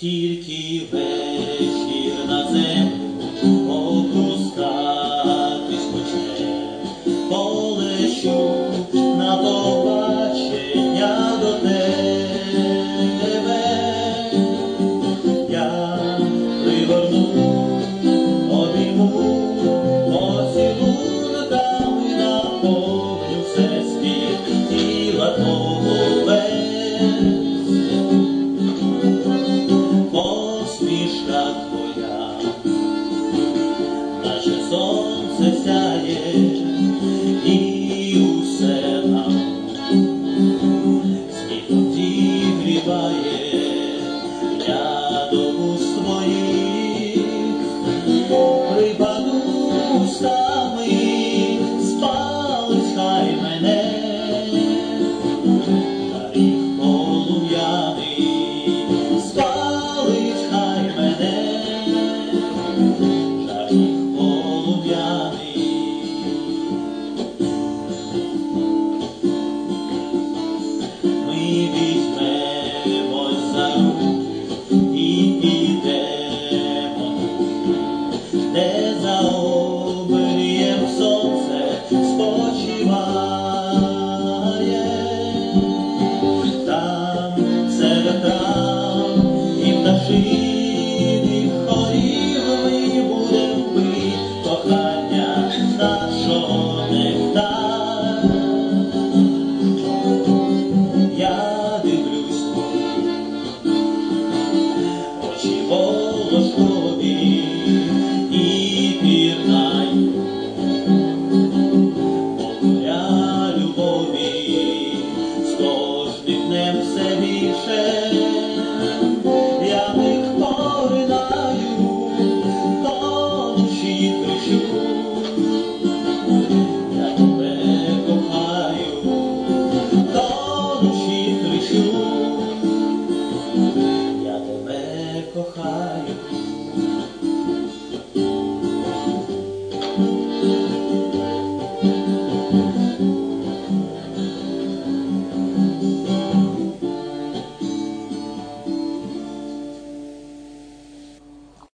тільки вечір на землю опускатись почне, полечу на побачення до тебе. Я пригорну, обійму, поцілунками наповню все світ тіла твого весь. Посмішка твоя, наче сонце сяє, і усе нам світом зігріває. Я до уст твоїх припаду устами, спалить хай мене жаріх полум'яний, спалить хай мене жаріх полум'яний. Ми візьмемось за руку і підемо туди, де за обрієм сонце спочиває. Там серед трав і пташин